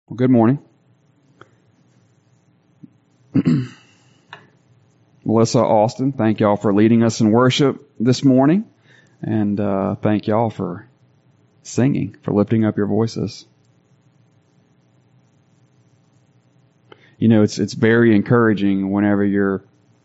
Well, good morning. Melissa, Austin, thank y'all for leading us in worship this morning. And thank y'all for singing, for lifting up your voices. You know, it's very encouraging whenever you're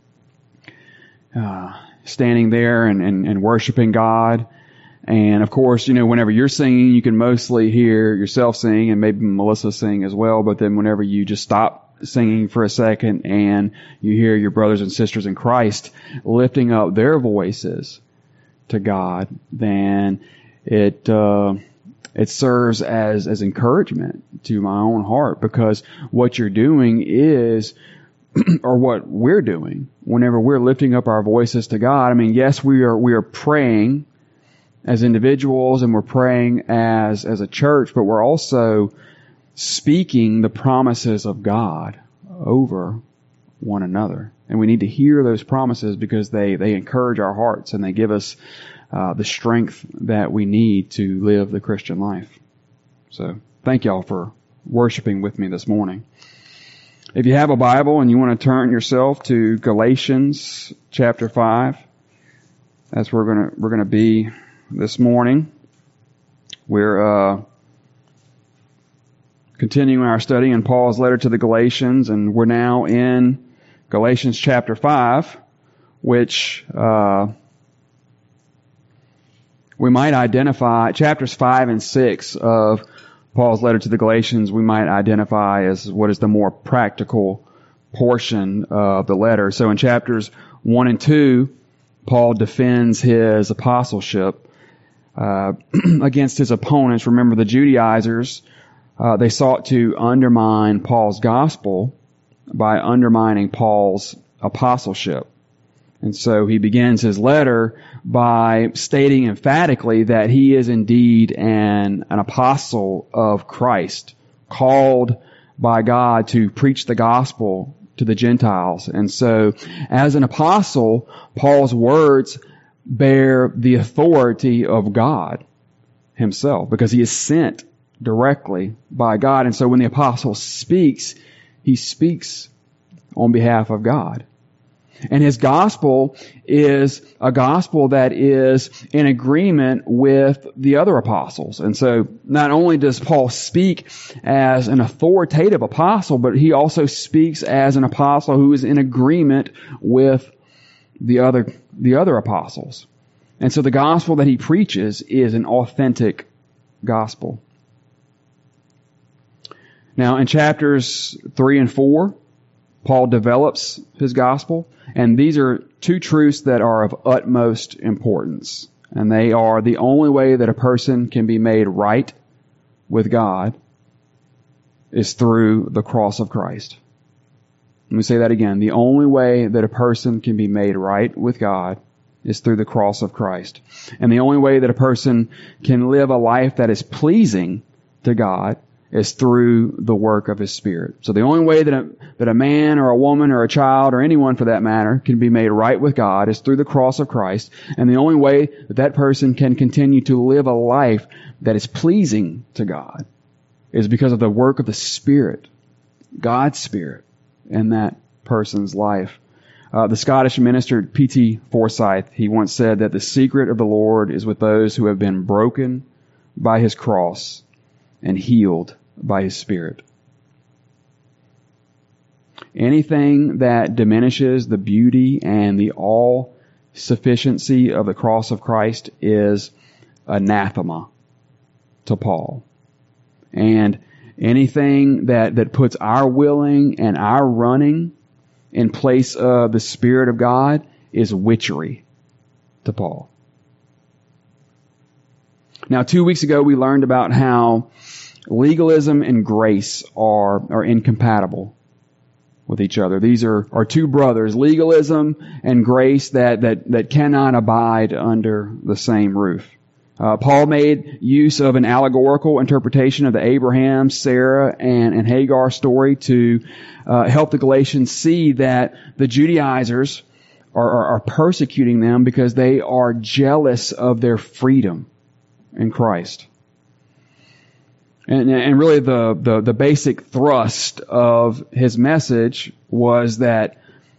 standing there and worshiping God. And of course, you know, whenever you're singing, you can mostly hear yourself sing and maybe Melissa sing as well. But then whenever you just stop singing for a second and you hear your brothers and sisters in Christ lifting up their voices to God, then it serves as encouragement to my own heart, because what you're doing is, or what we're doing whenever we're lifting up our voices to God. I mean, yes, we are praying as individuals and we're praying as a church, but we're also speaking the promises of God over one another. And we need to hear those promises because they encourage our hearts and they give us the strength that we need to live the Christian life. So thank y'all for worshiping with me this morning. If you have a Bible and you want to turn yourself to Galatians chapter 5, that's where we're gonna be this morning. We're continuing our study in Paul's letter to the Galatians, and we're now in Galatians chapter 5, which we might identify, chapters 5 and 6 of Paul's letter to the Galatians, we might identify as what is the more practical portion of the letter. So in chapters 1 and 2, Paul defends his apostleship against his opponents. Remember, the Judaizers, they sought to undermine Paul's gospel by undermining Paul's apostleship. And so he begins his letter by stating emphatically that he is indeed an apostle of Christ, called by God to preach the gospel to the Gentiles. And so, as an apostle, Paul's words bear the authority of God himself, because he is sent directly by God. And so when the apostle speaks, he speaks on behalf of God. And his gospel is a gospel that is in agreement with the other apostles. And so not only does Paul speak as an authoritative apostle, but he also speaks as an apostle who is in agreement with the other apostles. And so the gospel that he preaches is an authentic gospel. Now in chapters 3 and 4, Paul develops his gospel, and these are two truths that are of utmost importance. And they are: the only way that a person can be made right with God is through the cross of Christ. Let me say that again. The only way that a person can be made right with God is through the cross of Christ. And the only way that a person can live a life that is pleasing to God is through the work of His Spirit. So the only way that a man or a woman or a child or anyone for that matter can be made right with God is through the cross of Christ. And the only way that that person can continue to live a life that is pleasing to God is because of the work of the Spirit, God's Spirit, in that person's life. The Scottish minister P.T. Forsyth, he once said that the secret of the Lord is with those who have been broken by His cross and healed by His Spirit. Anything that diminishes the beauty and the all-sufficiency of the cross of Christ is anathema to Paul. And anything that puts our willing and our running in place of the Spirit of God is witchery to Paul. Now, 2 weeks ago, we learned about how legalism and grace are incompatible with each other. These are two brothers, legalism and grace, that cannot abide under the same roof. Paul made use of an allegorical interpretation of the Abraham, Sarah, and Hagar story to help the Galatians see that the Judaizers are persecuting them because they are jealous of their freedom in Christ. And really the basic thrust of his message was that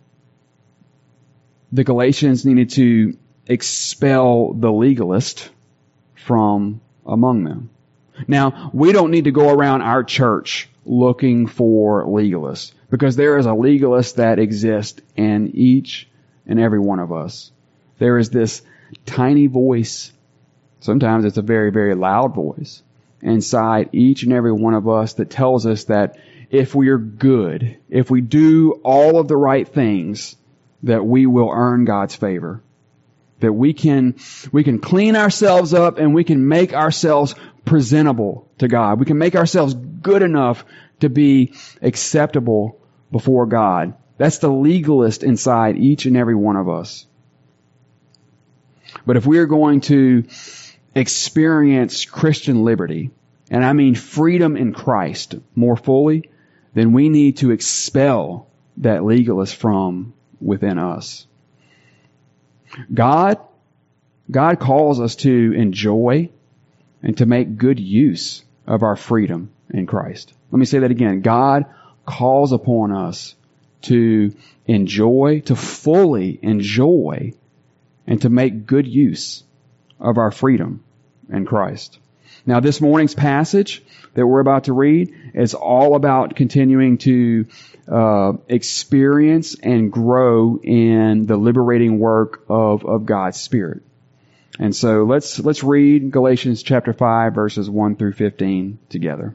the Galatians needed to expel the legalist from among them. Now, we don't need to go around our church looking for legalists, because there is a legalist that exists in each and every one of us. There is this tiny voice, sometimes it's a very, very loud voice, inside each and every one of us that tells us that if we are good, if we do all of the right things, that we will earn God's favor. That we can clean ourselves up and we can make ourselves presentable to God. We can make ourselves good enough to be acceptable before God. That's the legalist inside each and every one of us. But if we are going to experience Christian liberty, and I mean freedom in Christ more fully, then we need to expel that legalist from within us. God calls us to enjoy and to make good use of our freedom in Christ. Let me say that again. God calls upon us to enjoy, to fully enjoy, and to make good use of our freedom in Christ. Now, this morning's passage that we're about to read is all about continuing to experience and grow in the liberating work of God's Spirit. And so let's read Galatians chapter 5 verses 1 through 15 together.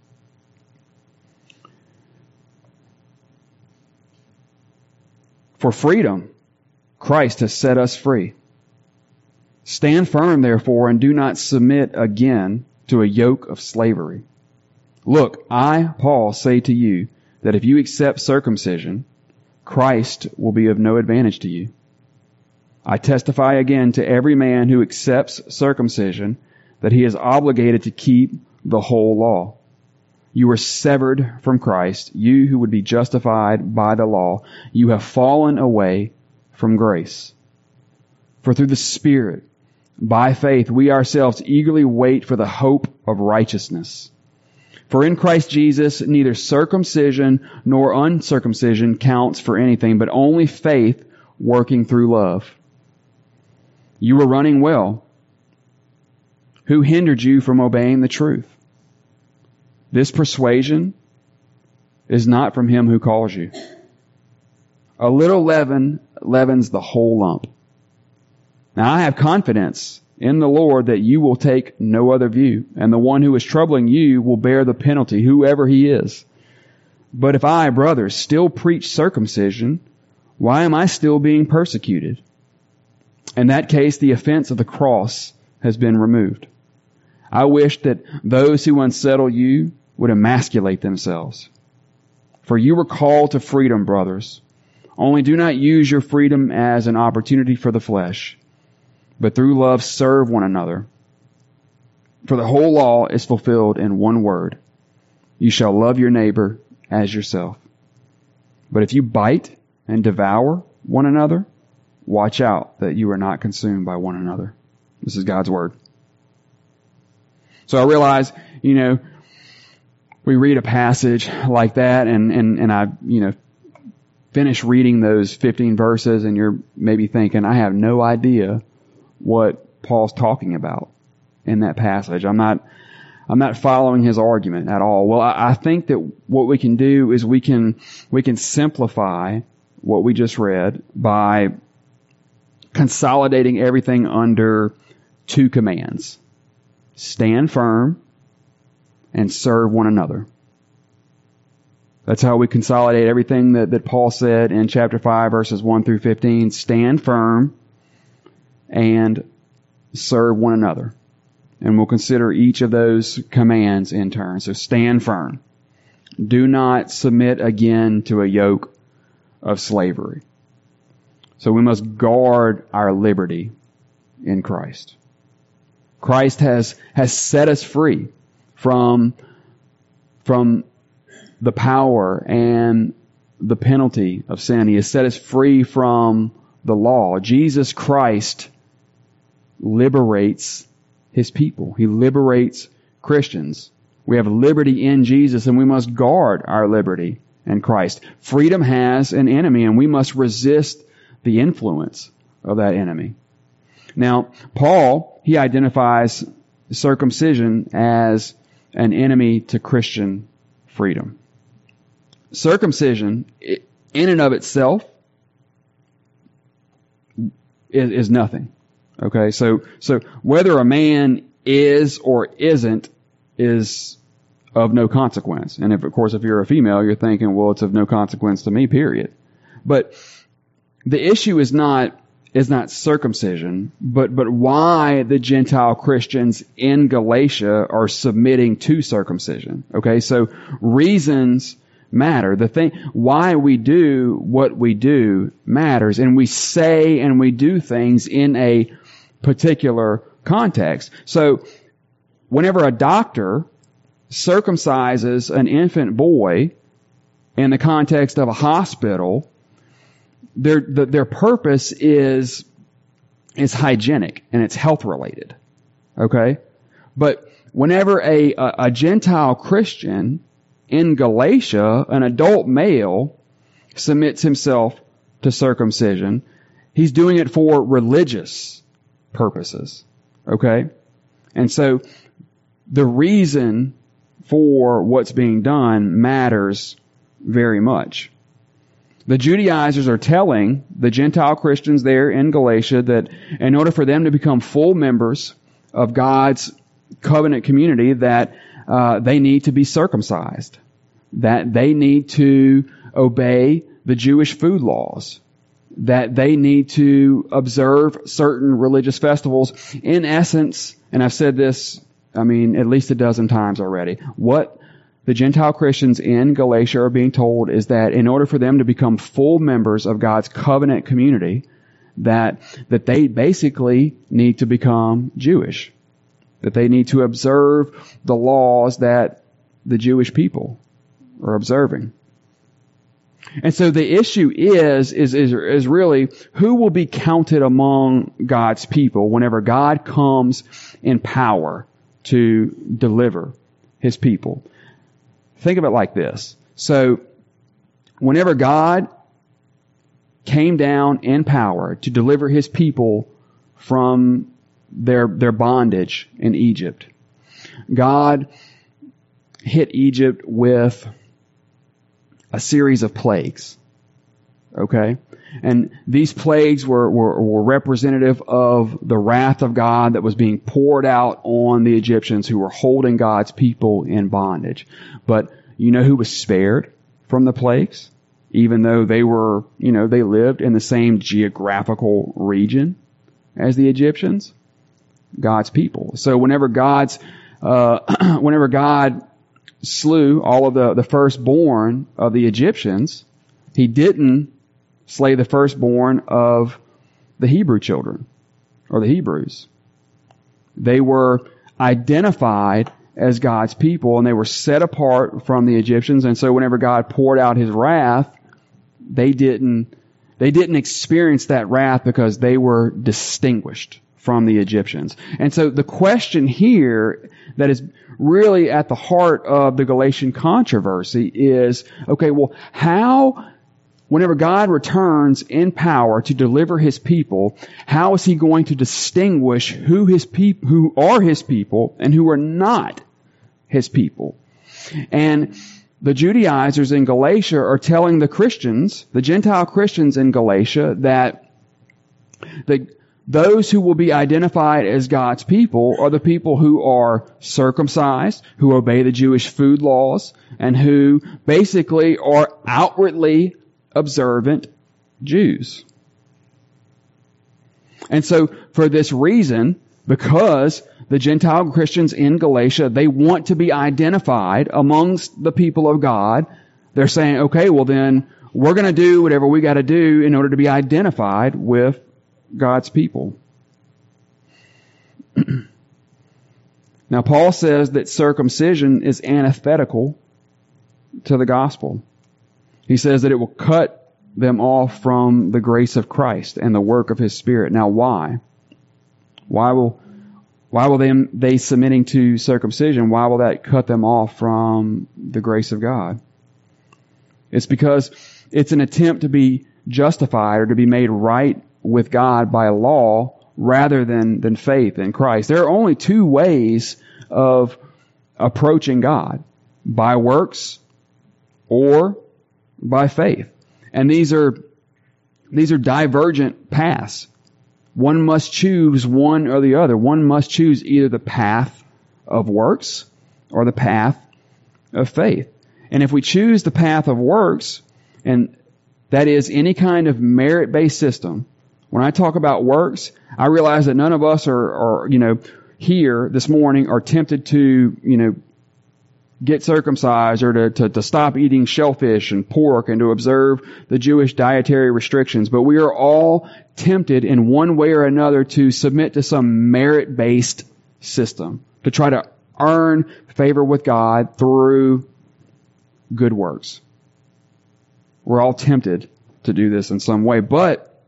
For freedom, Christ has set us free. Stand firm, therefore, and do not submit again to a yoke of slavery. Look, I, Paul, say to you that if you accept circumcision, Christ will be of no advantage to you. I testify again to every man who accepts circumcision that he is obligated to keep the whole law. You were severed from Christ, you who would be justified by the law. You have fallen away from grace. For through the Spirit, by faith, we ourselves eagerly wait for the hope of righteousness. For in Christ Jesus, neither circumcision nor uncircumcision counts for anything, but only faith working through love. You were running well. Who hindered you from obeying the truth? This persuasion is not from him who calls you. A little leaven leavens the whole lump. Now I have confidence in the Lord that you will take no other view, and the one who is troubling you will bear the penalty, whoever he is. But if I, brothers, still preach circumcision, why am I still being persecuted? In that case, the offense of the cross has been removed. I wish that those who unsettle you would emasculate themselves. For you were called to freedom, brothers. Only do not use your freedom as an opportunity for the flesh, but through love serve one another. For the whole law is fulfilled in one word. You shall love your neighbor as yourself. But if you bite and devour one another, watch out that you are not consumed by one another. This is God's word. So I realize, we read a passage like that and I, finish reading those 15 verses and you're maybe thinking, I have no idea what Paul's talking about in that passage. I'm not following his argument at all. Well, I think that what we can do is we can simplify what we just read by consolidating everything under two commands. Stand firm and serve one another. That's how we consolidate everything that Paul said in chapter 5, verses 1 through 15. Stand firm and serve one another. And we'll consider each of those commands in turn. So stand firm. Do not submit again to a yoke of slavery. So we must guard our liberty in Christ. Christ has set us free from the power and the penalty of sin. He has set us free from the law. Jesus Christ liberates His people. He liberates Christians. We have liberty in Jesus, and we must guard our liberty in Christ. Freedom has an enemy, and we must resist the influence of that enemy. Now, Paul, he identifies circumcision as an enemy to Christian freedom. Circumcision, in and of itself, is nothing. Okay, so whether a man is or isn't is of no consequence. And of course, if you're a female, you're thinking, well, it's of no consequence to me, period. But the issue is not circumcision, but why the Gentile Christians in Galatia are submitting to circumcision. Okay, so reasons matter. The thing, why we do what we do matters, and we say and we do things in a particular context. So whenever a doctor circumcises an infant boy in the context of a hospital, their purpose is hygienic and it's health related. Okay? But whenever a Gentile Christian in Galatia, an adult male, submits himself to circumcision, he's doing it for religious purposes. Okay? And so the reason for what's being done matters very much. The Judaizers are telling the Gentile Christians there in Galatia that in order for them to become full members of God's covenant community, that they need to be circumcised, that they need to obey the Jewish food laws, that they need to observe certain religious festivals. In essence, and I've said this, at least a dozen times already, what the Gentile Christians in Galatia are being told is that in order for them to become full members of God's covenant community, that they basically need to become Jewish, that they need to observe the laws that the Jewish people are observing. And so the issue is really who will be counted among God's people whenever God comes in power to deliver His people. Think of it like this. So, whenever God came down in power to deliver His people from their bondage in Egypt, God hit Egypt with a series of plagues. Okay? And these plagues were representative of the wrath of God that was being poured out on the Egyptians who were holding God's people in bondage. But you know who was spared from the plagues? Even though they were, they lived in the same geographical region as the Egyptians? God's people. So whenever God slew all of the firstborn of the Egyptians, He didn't slay the firstborn of the Hebrew children, or the Hebrews. They were identified as God's people, and they were set apart from the Egyptians, and so whenever God poured out His wrath, they didn't experience that wrath because they were distinguished from the Egyptians. And so the question here that is really at the heart of the Galatian controversy is, okay, well, how, whenever God returns in power to deliver His people, how is He going to distinguish who are His people and who are not His people? And the Judaizers in Galatia are telling the Christians, the Gentile Christians in Galatia, that those who will be identified as God's people are the people who are circumcised, who obey the Jewish food laws, and who basically are outwardly observant Jews. And so, for this reason, because the Gentile Christians in Galatia, they want to be identified amongst the people of God, they're saying, okay, well then, we're going to do whatever we got to do in order to be identified with God's people. Now, Paul says that circumcision is antithetical to the gospel. He says that it will cut them off from the grace of Christ and the work of His Spirit. Now, why? Why will Why will they submitting to circumcision, why will that cut them off from the grace of God? It's because it's an attempt to be justified or to be made right with God by law rather than faith in Christ. There are only two ways of approaching God: by works or by faith. And these are divergent paths. One must choose one or the other. One must choose either the path of works or the path of faith. And if we choose the path of works, and that is any kind of merit-based system, when I talk about works, I realize that none of us are here this morning are tempted to, get circumcised or to stop eating shellfish and pork and to observe the Jewish dietary restrictions. But we are all tempted in one way or another to submit to some merit-based system, to try to earn favor with God through good works. We're all tempted to do this in some way. But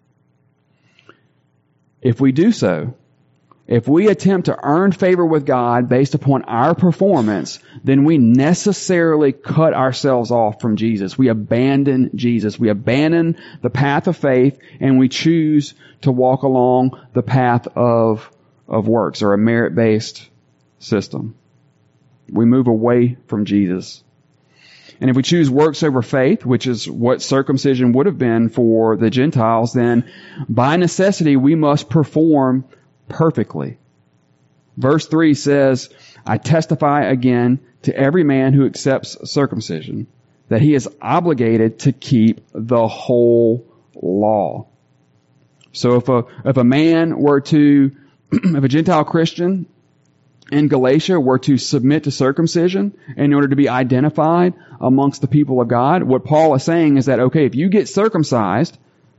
if we do so, if we attempt to earn favor with God based upon our performance, then we necessarily cut ourselves off from Jesus. We abandon Jesus. We abandon the path of faith and we choose to walk along the path of works or a merit-based system. We move away from Jesus. And if we choose works over faith, which is what circumcision would have been for the Gentiles, then by necessity we must perform perfectly. Verse 3 says, I testify again to every man who accepts circumcision that he is obligated to keep the whole law. So if a man were to, if a Gentile Christian in Galatia were to submit to circumcision in order to be identified amongst the people of God, what Paul is saying is that, okay, if you get circumcised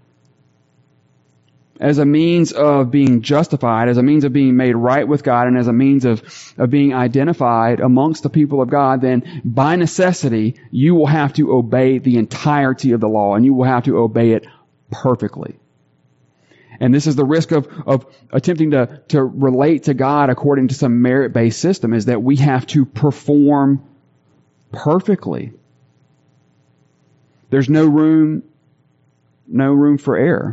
as a means of being justified, as a means of being made right with God, and as a means of being identified amongst the people of God, then by necessity, you will have to obey the entirety of the law, and you will have to obey it perfectly. And this is the risk of attempting to relate to God according to some merit-based system, is that we have to perform perfectly. There's no room for error.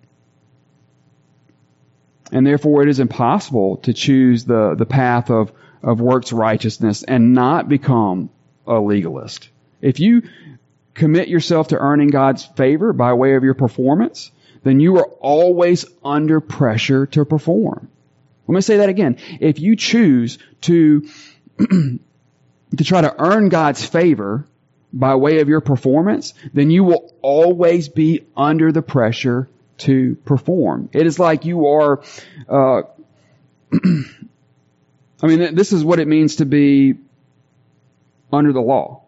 And therefore it is impossible to choose the path of works righteousness and not become a legalist. If you commit yourself to earning God's favor by way of your performance, then you are always under pressure to perform. Let me say that again. If you choose to try to earn God's favor by way of your performance, then you will always be under the pressure to perform. It is like you are, this is what it means to be under the law.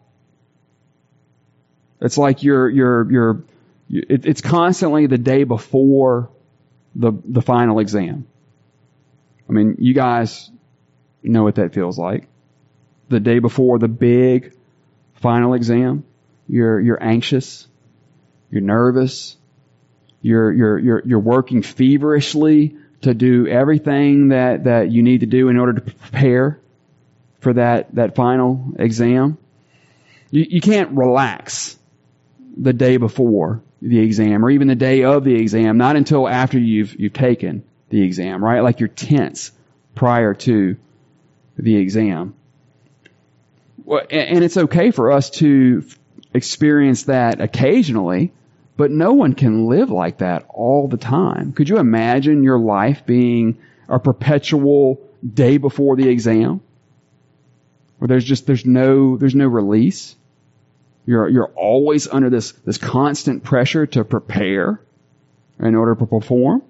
It's like it's constantly the day before the final exam. I mean, you guys know what that feels like. The day before the big final exam, you're anxious, you're nervous, you're working feverishly to do everything that you need to do in order to prepare for that final exam. You can't relax the day before the exam or even the day of the exam, not until after you've taken the exam, right? Like you're tense prior to the exam. Well, and it's okay for us to experience that occasionally, but no one can live like that all the time. Could you imagine your life being a perpetual day before the exam, where there's no release? You're always under this constant pressure to prepare in order to perform.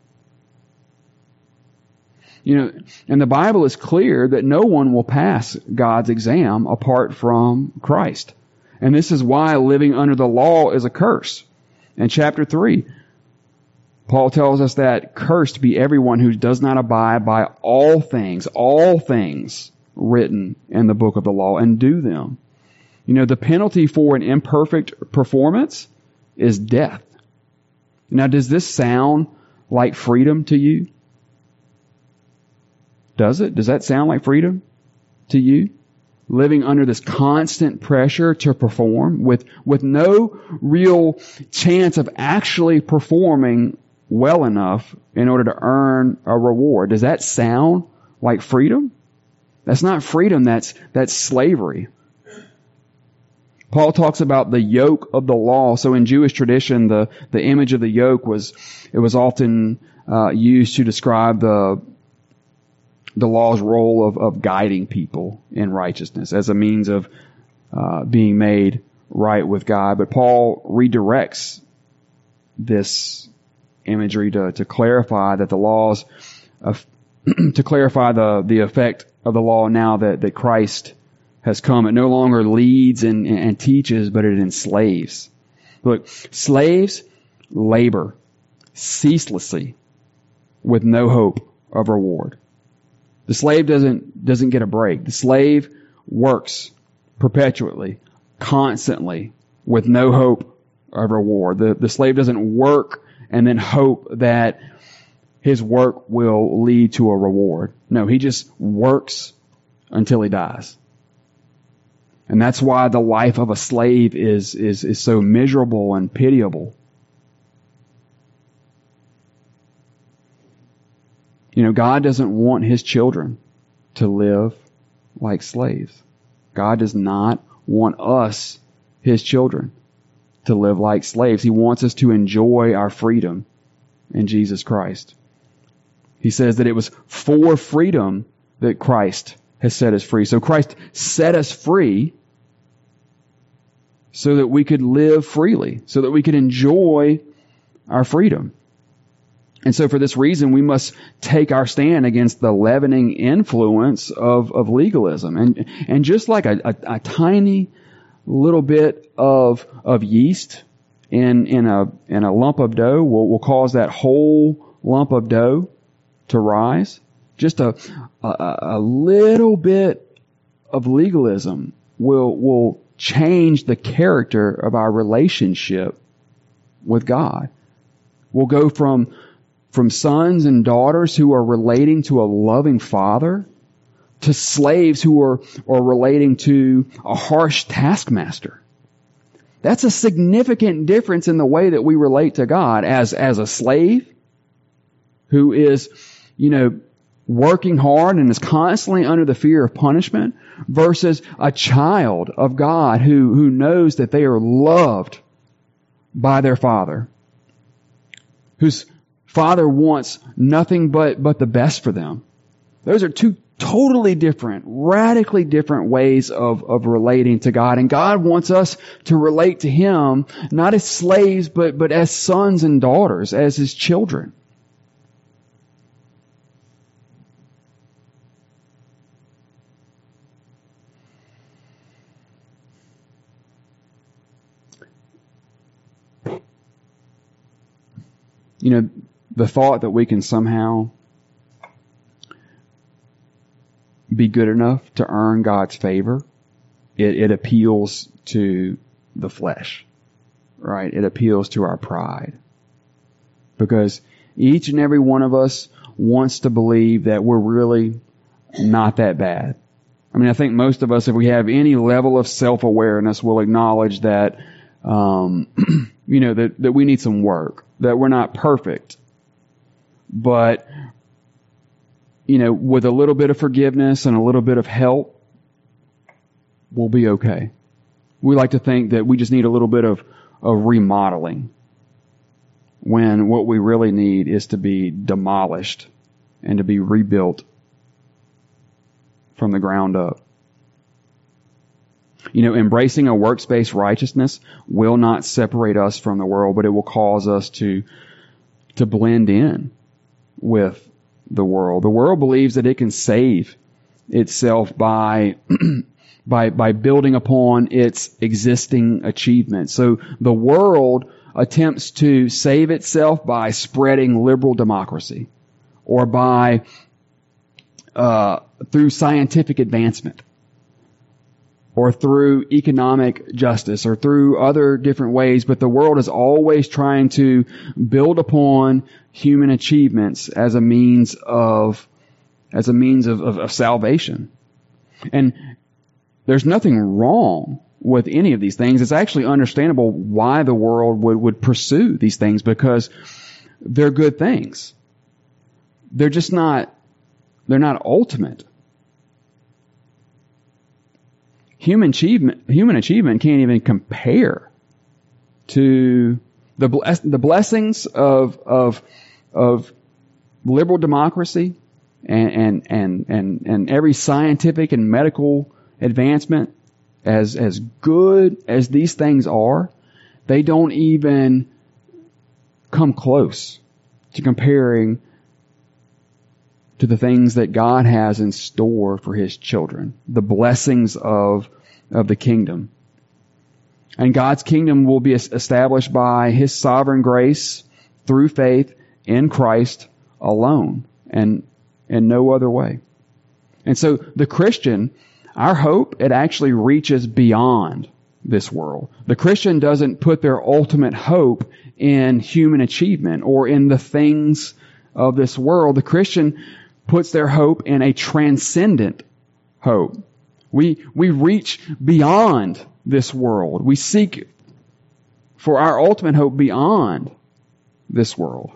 And the Bible is clear that no one will pass God's exam apart from Christ. And this is why living under the law is a curse. In chapter 3, Paul tells us that cursed be everyone who does not abide by all things written in the book of the law and do them. The penalty for an imperfect performance is death. Now, does this sound like freedom to you? Does it? Does that sound like freedom to you? Living under this constant pressure to perform with no real chance of actually performing well enough in order to earn a reward. Does that sound like freedom? That's not freedom, that's slavery. Paul talks about the yoke of the law. So in Jewish tradition, the image of the yoke was often used to describe the law's role of guiding people in righteousness as a means of being made right with God. But Paul redirects this imagery to clarify that the laws to clarify the effect of the law now that Christ has come. It no longer leads and teaches, but it enslaves. Look, slaves labor ceaselessly with no hope of reward. The slave doesn't get a break. The slave works perpetually, constantly, with no hope of reward. The slave doesn't work and then hope that his work will lead to a reward. No, he just works until he dies. And that's why the life of a slave is so miserable and pitiable. You know, God doesn't want His children to live like slaves. God does not want us, His children, to live like slaves. He wants us to enjoy our freedom in Jesus Christ. He says that it was for freedom that Christ has set us free. So Christ set us free so that we could live freely, so that we could enjoy our freedom. And so for this reason, we must take our stand against the leavening influence of legalism. And just like a tiny little bit of yeast in a lump of dough will cause that whole lump of dough to rise, just a little bit of legalism will change the character of our relationship with God. We'll go from sons and daughters who are relating to a loving father to slaves who are relating to a harsh taskmaster. That's a significant difference in the way that we relate to God as a slave who is, working hard and is constantly under the fear of punishment versus a child of God who knows that they are loved by their father, whose father wants nothing but the best for them. Those are two totally different, radically different ways of relating to God. And God wants us to relate to Him not as slaves, but as sons and daughters, as His children. The thought that we can somehow be good enough to earn God's favor, it appeals to the flesh, right? It appeals to our pride. Because each and every one of us wants to believe that we're really not that bad. I mean, I think most of us, if we have any level of self-awareness, will acknowledge that, that we need some work, that we're not perfect. But, with a little bit of forgiveness and a little bit of help, we'll be okay. We like to think that we just need a little bit of remodeling, when what we really need is to be demolished and to be rebuilt from the ground up. Embracing a works-based righteousness will not separate us from the world, but it will cause us to blend in with the world. The world believes that it can save itself by building upon its existing achievements. So the world attempts to save itself by spreading liberal democracy or by through scientific advancement or through economic justice or through other different ways. But the world is always trying to build upon human achievements as a means of as a means of salvation. And there's nothing wrong with any of these things. It's actually understandable why the world would pursue these things, because they're good things. They're just not, they're not ultimate. Human achievement can't even compare to the blessings of liberal democracy and every scientific and medical advancement. As good as these things are, they don't even come close to comparing to the things that God has in store for His children, the blessings of the kingdom. And God's kingdom will be established by His sovereign grace through faith in Christ alone, and in no other way. And so the Christian, our hope, it actually reaches beyond this world. The Christian doesn't put their ultimate hope in human achievement or in the things of this world. The Christian puts their hope in a transcendent hope. We reach beyond this world. We seek for our ultimate hope beyond this world.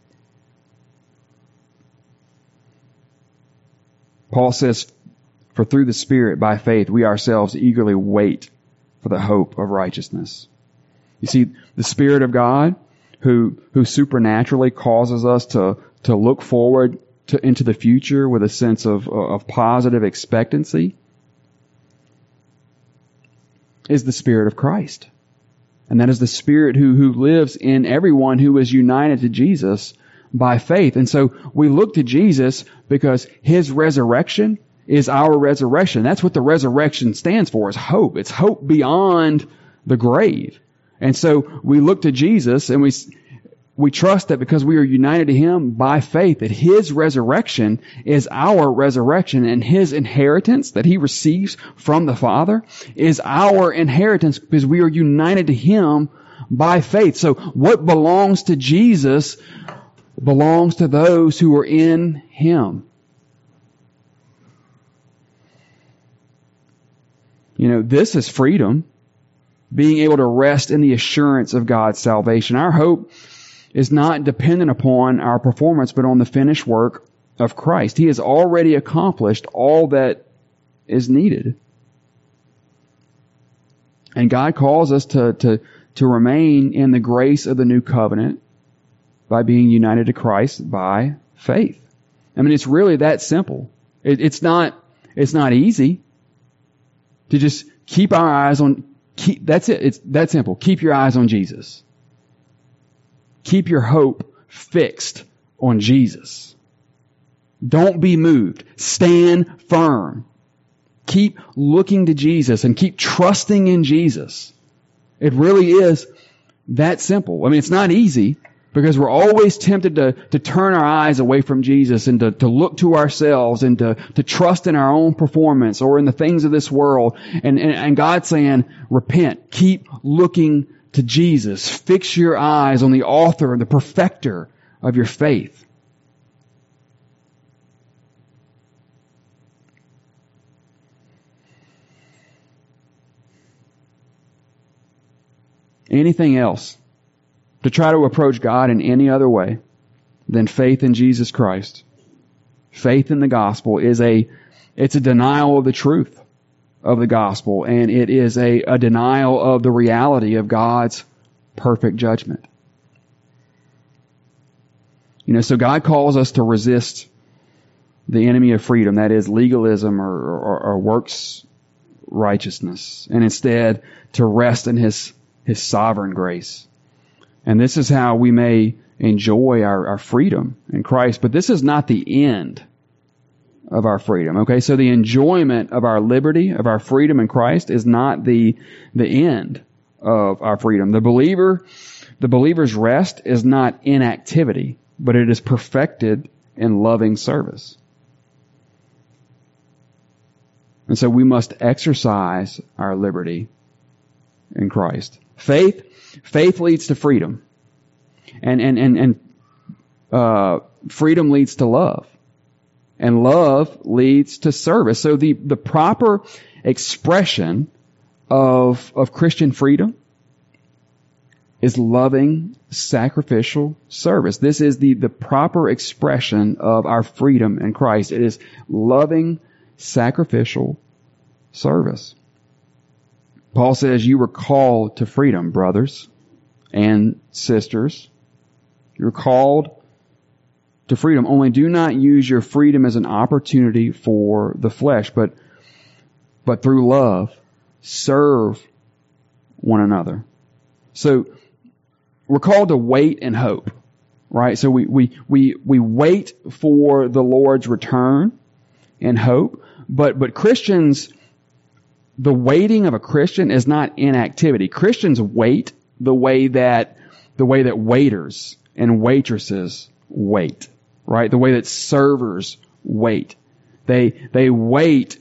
Paul says, "For through the Spirit, by faith, we ourselves eagerly wait for the hope of righteousness." You see, the Spirit of God, who supernaturally causes us to look forward into the future with a sense of positive expectancy, is the Spirit of Christ. And that is the Spirit who lives in everyone who is united to Jesus by faith. And so we look to Jesus because His resurrection is our resurrection. That's what the resurrection stands for, is hope. It's hope beyond the grave. And so we look to Jesus, and we trust that because we are united to Him by faith, that His resurrection is our resurrection, and His inheritance that He receives from the Father is our inheritance because we are united to Him by faith. So what belongs to Jesus belongs to those who are in Him. You know, this is freedom, being able to rest in the assurance of God's salvation. Our hope is not dependent upon our performance, but on the finished work of Christ. He has already accomplished all that is needed. And God calls us to remain in the grace of the new covenant by being united to Christ by faith. I mean, it's really that simple. It's not easy to just keep our eyes on, that's it. It's that simple. Keep your eyes on Jesus. Keep your hope fixed on Jesus. Don't be moved. Stand firm. Keep looking to Jesus and keep trusting in Jesus. It really is that simple. I mean, it's not easy because we're always tempted to turn our eyes away from Jesus and to look to ourselves and to trust in our own performance or in the things of this world. And God's saying, repent. Keep looking to Jesus. Fix your eyes on the author and the perfecter of your faith. Anything else to try to approach God in any other way than faith in Jesus Christ, faith in the gospel, it's a denial of the truth of the gospel, and it is a denial of the reality of God's perfect judgment. You know, so God calls us to resist the enemy of freedom, that is legalism or works righteousness, and instead to rest in His sovereign grace. And this is how we may enjoy our freedom in Christ. But this is not the end of our freedom. Okay, so the enjoyment of our liberty, of our freedom in Christ, is not the end of our freedom. The believer's rest is not inactivity, but it is perfected in loving service. And so we must exercise our liberty in Christ. Faith leads to freedom. And freedom leads to love. And love leads to service. So the proper expression of Christian freedom is loving, sacrificial service. This is the proper expression of our freedom in Christ. It is loving, sacrificial service. Paul says, you were called to freedom, brothers and sisters. You're called to freedom. Only do not use your freedom as an opportunity for the flesh, but through love, serve one another. So we're called to wait and hope, right? So we wait for the Lord's return and hope, but Christians, the waiting of a Christian is not inactivity. Christians wait the way that waiters and waitresses wait, right? The way that servers wait. They wait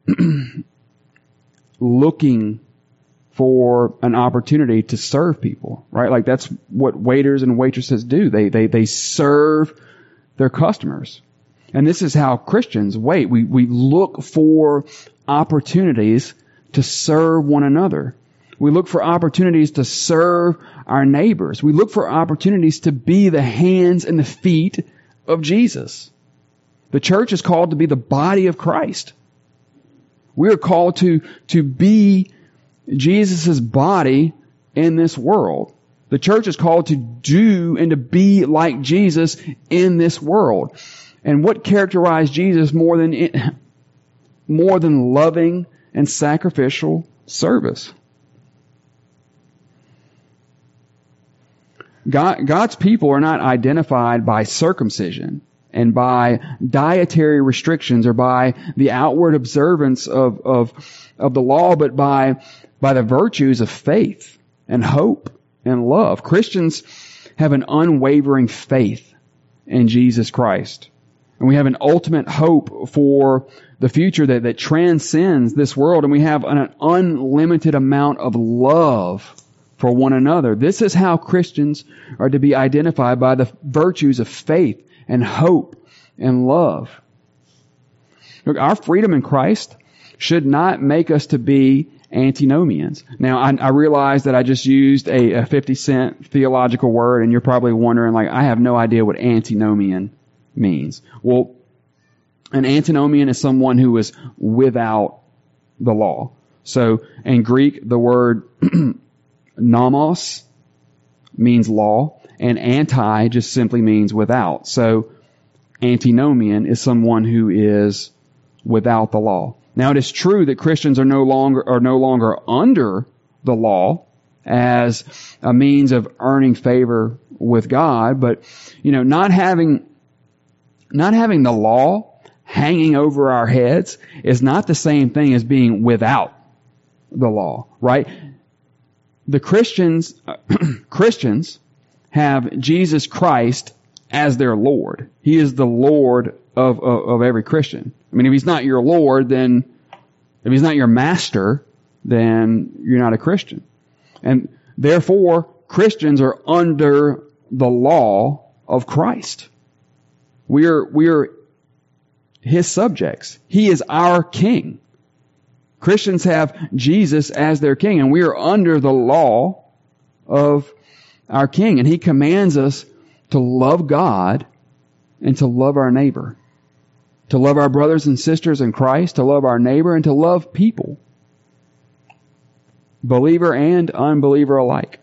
looking for an opportunity to serve people, right? Like that's what waiters and waitresses do. They serve their customers. And this is how Christians wait. We look for opportunities to serve one another. We look for opportunities to serve our neighbors. We look for opportunities to be the hands and the feet of Jesus. The church is called to be the body of Christ. We are called to be Jesus' body in this world. The church is called to do and to be like Jesus in this world. And what characterized Jesus more than loving and sacrificial service? God's people are not identified by circumcision and by dietary restrictions or by the outward observance of the law, but by the virtues of faith and hope and love. Christians have an unwavering faith in Jesus Christ. And we have an ultimate hope for the future that transcends this world. And we have an unlimited amount of love for one another. This is how Christians are to be identified, by the virtues of faith and hope and love. Look, our freedom in Christ should not make us to be antinomians. Now, I realize that I just used a 50-cent theological word, and you're probably wondering, like, I have no idea what antinomian means. Well, an antinomian is someone who is without the law. So, in Greek, the word nomos means law, and anti just simply means without. So, antinomian is someone who is without the law. Now, it is true that Christians are no longer under the law as a means of earning favor with God, but not having the law hanging over our heads is not the same thing as being without the law, right? The Christians have Jesus Christ as their Lord. He is the Lord of every Christian. I mean, if He's not your Lord, then if He's not your master, then you're not a Christian. And therefore, Christians are under the law of Christ. We are His subjects. He is our King. Christians have Jesus as their King, and we are under the law of our King. And He commands us to love God and to love our neighbor. To love our brothers and sisters in Christ, to love our neighbor, and to love people. Believer and unbeliever alike.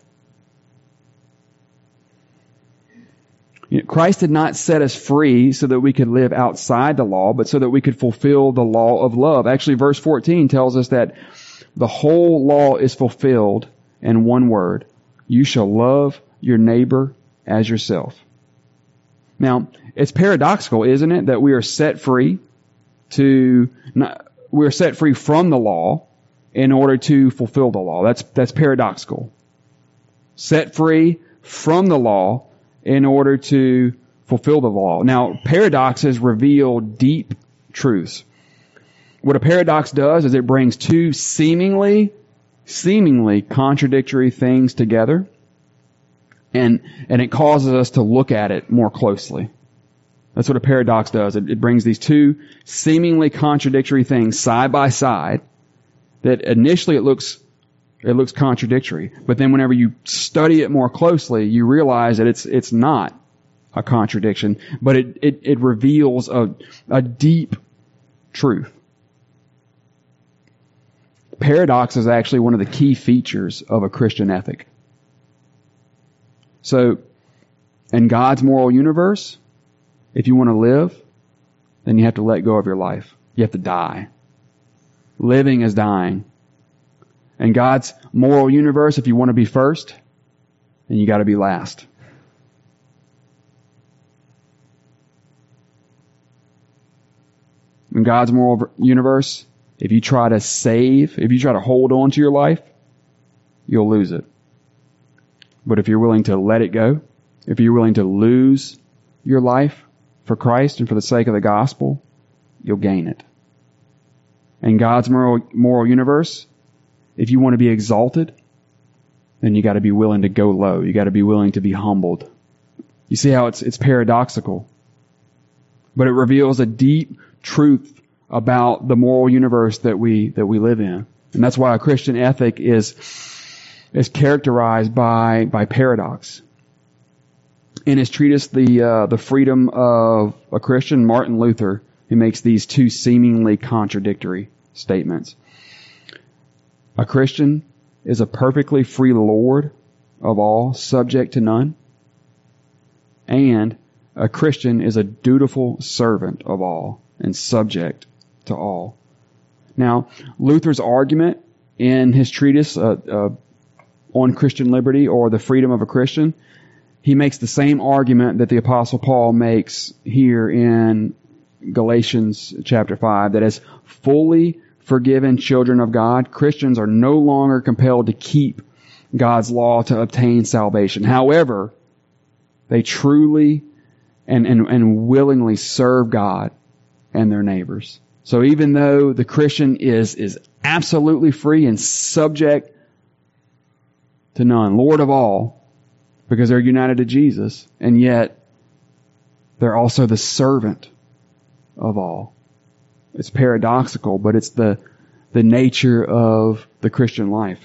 Christ did not set us free so that we could live outside the law, but so that we could fulfill the law of love. Actually, verse 14 tells us that the whole law is fulfilled in one word. You shall love your neighbor as yourself. Now, it's paradoxical, isn't it, that we are set free from the law in order to fulfill the law. That's paradoxical. Set free from the law in order to fulfill the law. Now, paradoxes reveal deep truths. What a paradox does is it brings two seemingly contradictory things together, and it causes us to look at it more closely. That's what a paradox does. It brings these two seemingly contradictory things side by side that initially it looks contradictory. But then whenever you study it more closely, you realize that it's not a contradiction, but it reveals a deep truth. Paradox is actually one of the key features of a Christian ethic. So, in God's moral universe, if you want to live, then you have to let go of your life. You have to die. Living is dying. In God's moral universe, if you want to be first, then you got to be last. In God's moral universe, if you try to hold on to your life, you'll lose it. But if you're willing to let it go, if you're willing to lose your life for Christ and for the sake of the gospel, you'll gain it. In God's moral universe, if you want to be exalted, then you got to be willing to go low. You got to be willing to be humbled. You see how it's paradoxical. But it reveals a deep truth about the moral universe that we live in. And that's why a Christian ethic is characterized by paradox. In his treatise, The Freedom of a Christian, Martin Luther, he makes these two seemingly contradictory statements. A Christian is a perfectly free Lord of all, subject to none. And a Christian is a dutiful servant of all and subject to all. Now, Luther's argument in his treatise on Christian liberty, or the freedom of a Christian, he makes the same argument that the Apostle Paul makes here in Galatians chapter 5, that as fully forgiven children of God, Christians are no longer compelled to keep God's law to obtain salvation. However, they truly and willingly serve God and their neighbors. So even though the Christian is absolutely free and subject to none, Lord of all, because they're united to Jesus, and yet they're also the servant of all. It's paradoxical, but it's the nature of the Christian life.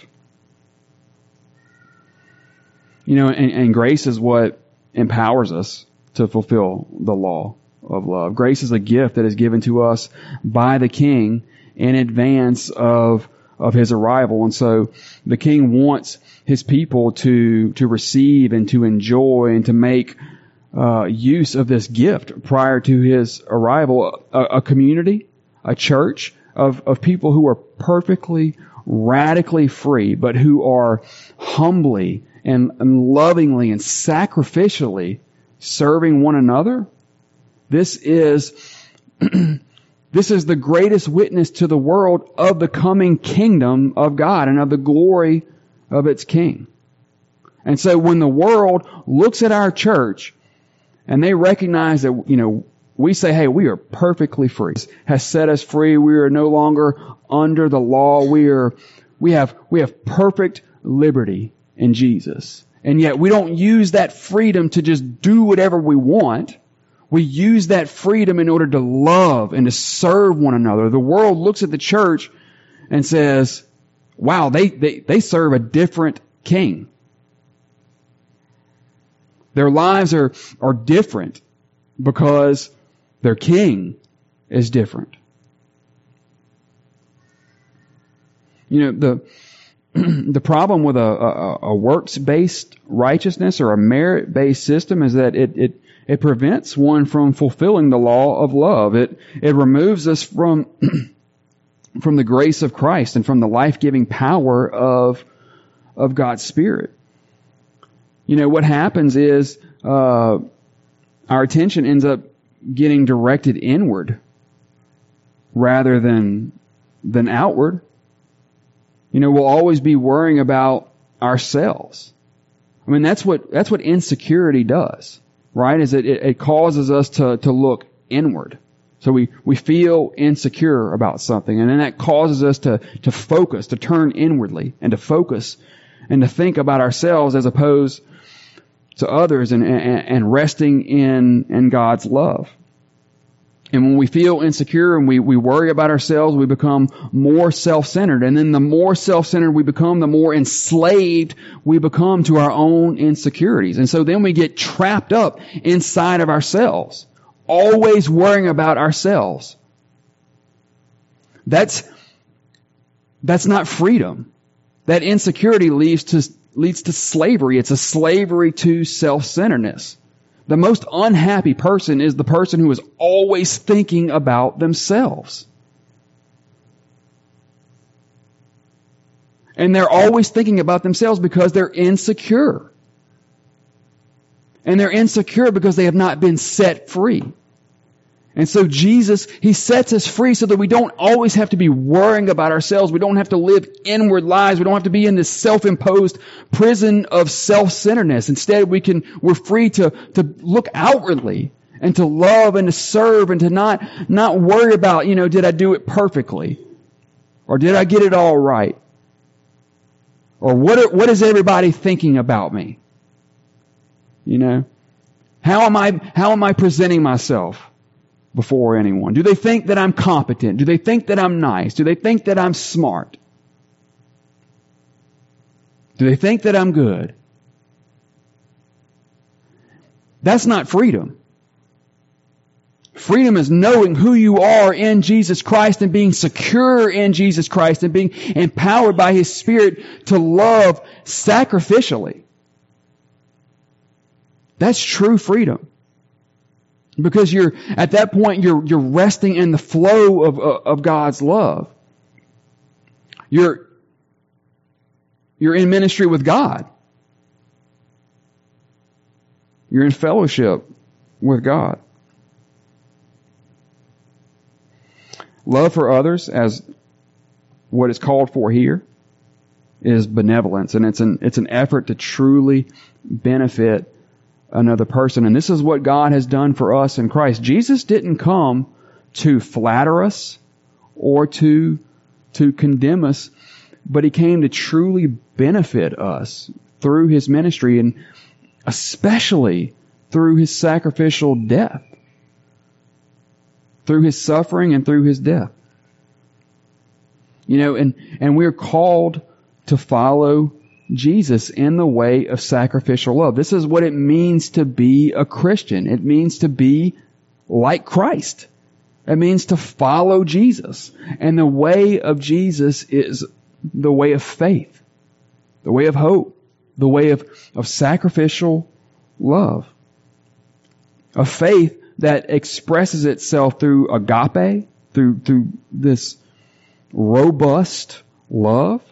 You know, and grace is what empowers us to fulfill the law of love. Grace is a gift that is given to us by the King in advance of His arrival. And so the King wants His people to receive and to enjoy and to make use of this gift prior to His arrival. A community, a church of people who are perfectly, radically free, but who are humbly and lovingly and sacrificially serving one another. This is the greatest witness to the world of the coming kingdom of God and of the glory of its King. And so when the world looks at our church and they recognize that, you know, we say, hey, we are perfectly free, has set us free. We are no longer under the law. We have perfect liberty in Jesus. And yet we don't use that freedom to just do whatever we want. We use that freedom in order to love and to serve one another. The world looks at the church and says, wow, they serve a different king. Their lives are different because their king is different. You know, the problem with a works-based righteousness or a merit-based system is that it prevents one from fulfilling the law of love. It removes us from the grace of Christ and from the life-giving power of God's Spirit. You know, what happens is our attention ends up getting directed inward rather than outward. You know, we'll always be worrying about ourselves. I mean, that's what insecurity does, right? Is it causes us to look inward. So we feel insecure about something, and then that causes us to focus, to turn inwardly, and to focus and to think about ourselves as opposed to others, and resting in God's love. And when we feel insecure and we worry about ourselves, we become more self-centered. And then the more self-centered we become, the more enslaved we become to our own insecurities. And so then we get trapped up inside of ourselves, always worrying about ourselves. That's not freedom. That insecurity leads to slavery. It's a slavery to self-centeredness. The most unhappy person is the person who is always thinking about themselves. And they're always thinking about themselves because they're insecure. And they're insecure because they have not been set free. And so Jesus, He sets us free so that we don't always have to be worrying about ourselves. We don't have to live inward lives. We don't have to be in this self-imposed prison of self-centeredness. Instead, we're free to look outwardly and to love and to serve and to not worry about, did I do it perfectly? Or did I get it all right? Or what is everybody thinking about me? How am I presenting myself before anyone? Do they think that I'm competent? Do they think that I'm nice? Do they think that I'm smart? Do they think that I'm good? That's not freedom. Freedom is knowing who you are in Jesus Christ and being secure in Jesus Christ and being empowered by His Spirit to love sacrificially. That's true freedom. Because at that point you're resting in the flow of God's love. You're in ministry with God. You're in fellowship with God. Love for others, as what is called for here, is benevolence, and it's an effort to truly benefit another person. And this is what God has done for us in Christ. Jesus didn't come to flatter us or to condemn us, but He came to truly benefit us through His ministry, and especially through His sacrificial death, through His suffering and through His death. And we're called to follow Jesus in the way of sacrificial love. This is what it means to be a Christian. It means to be like Christ. It means to follow Jesus. And the way of Jesus is the way of faith, the way of hope, the way of sacrificial love. A faith that expresses itself through agape, through this robust love,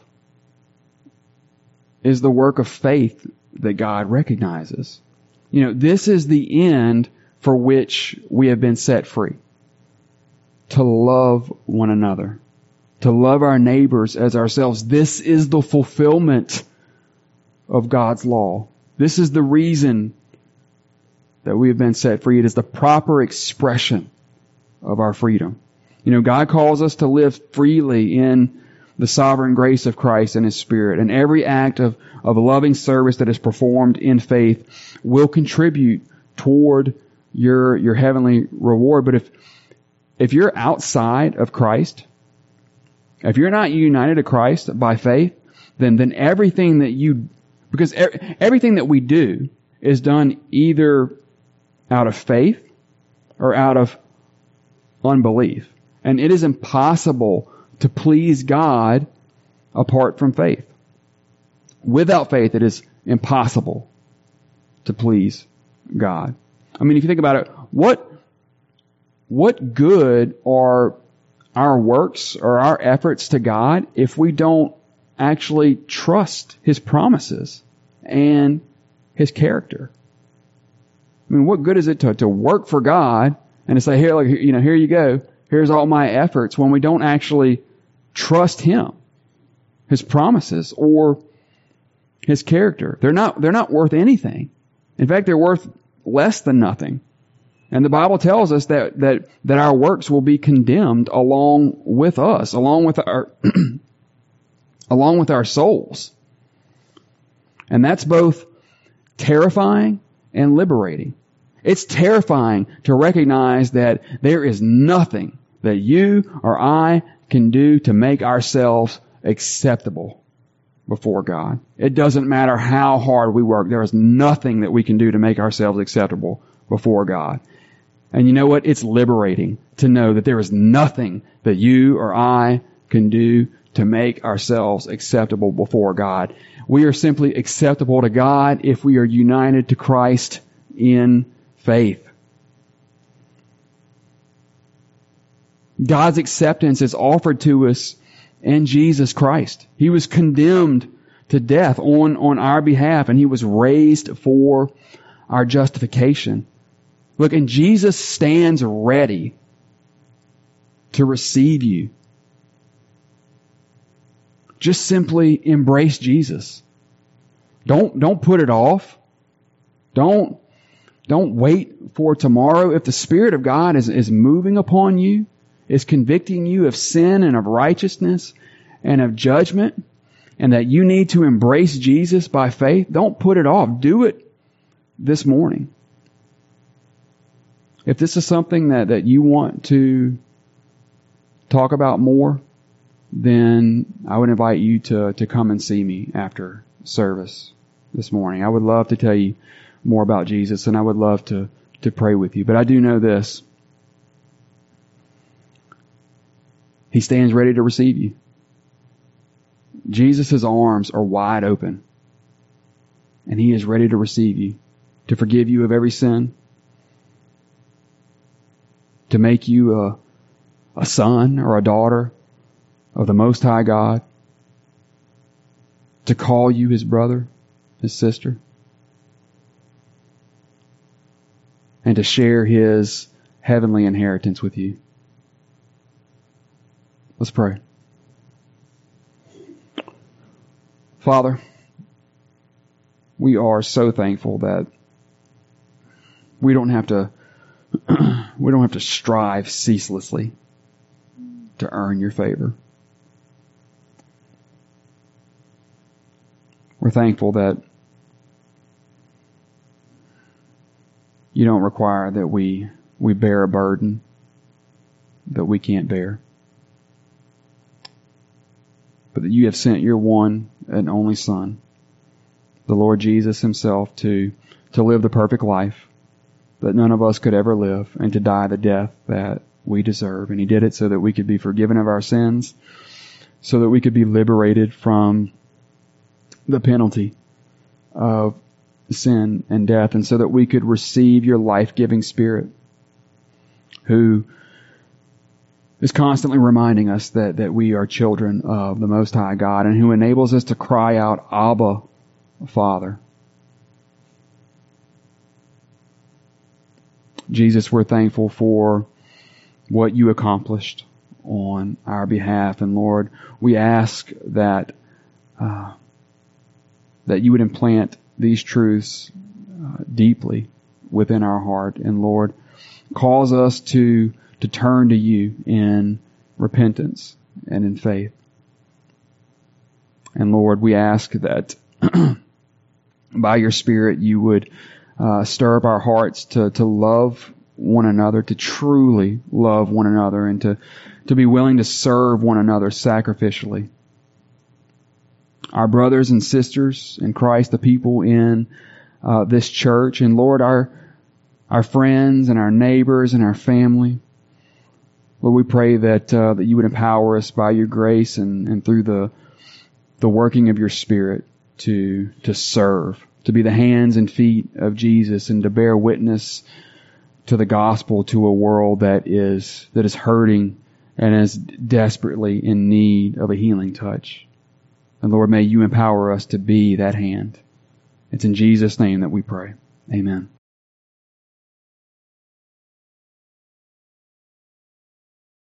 is the work of faith that God recognizes. This is the end for which we have been set free. To love one another. To love our neighbors as ourselves. This is the fulfillment of God's law. This is the reason that we have been set free. It is the proper expression of our freedom. God calls us to live freely in the sovereign grace of Christ and His Spirit. And every act of loving service that is performed in faith will contribute toward your heavenly reward. But if you're outside of Christ, if you're not united to Christ by faith, then everything because everything that we do is done either out of faith or out of unbelief. And it is impossible to please God apart from faith. Without faith, it is impossible to please God. I mean, if you think about it, what good are our works or our efforts to God if we don't actually trust His promises and His character? I mean, what good is it to work for God and to say, here you go, here's all my efforts, when we don't actually trust Him, His promises, or His character? They're not worth anything. In fact, they're worth less than nothing. And the Bible tells us that our works will be condemned along with us, along with our souls. And that's both terrifying and liberating. It's terrifying to recognize that there is nothing that you or I can do to make ourselves acceptable before God. It doesn't matter how hard we work. There is nothing that we can do to make ourselves acceptable before God. And you know what? It's liberating to know that there is nothing that you or I can do to make ourselves acceptable before God. We are simply acceptable to God if we are united to Christ in faith. God's acceptance is offered to us in Jesus Christ. He was condemned to death on our behalf, and He was raised for our justification. Look, and Jesus stands ready to receive you. Just simply embrace Jesus. Don't put it off. Don't wait for tomorrow. If the Spirit of God is moving upon you, is convicting you of sin and of righteousness and of judgment, and that you need to embrace Jesus by faith, don't put it off. Do it this morning. If this is something that you want to talk about more, then I would invite you to come and see me after service this morning. I would love to tell you more about Jesus, and I would love to pray with you. But I do know this. He stands ready to receive you. Jesus' arms are wide open, and He is ready to receive you, to forgive you of every sin, to make you a son or a daughter of the Most High God, to call you His brother, His sister, and to share His heavenly inheritance with you. Let's pray. Father, we are so thankful that we don't have to strive ceaselessly to earn your favor. We're thankful that you don't require that we bear a burden that we can't bear, but that you have sent your one and only Son, the Lord Jesus Himself, to live the perfect life that none of us could ever live, and to die the death that we deserve. And He did it so that we could be forgiven of our sins, so that we could be liberated from the penalty of sin and death, and so that we could receive your life-giving Spirit, who is constantly reminding us that we are children of the Most High God, and who enables us to cry out, Abba, Father. Jesus, we're thankful for what you accomplished on our behalf. And Lord, we ask that you would implant these truths deeply within our heart. And Lord, cause us to turn to you in repentance and in faith. And Lord, we ask that by your Spirit you would stir up our hearts to love one another, to truly love one another, and to be willing to serve one another sacrificially. Our brothers and sisters in Christ, the people in this church, and Lord, our friends and our neighbors and our family. Lord, we pray that you would empower us by your grace and through the working of your Spirit to serve, to be the hands and feet of Jesus, and to bear witness to the gospel to a world that is hurting and is desperately in need of a healing touch. And Lord, may you empower us to be that hand. It's in Jesus' name that we pray. Amen.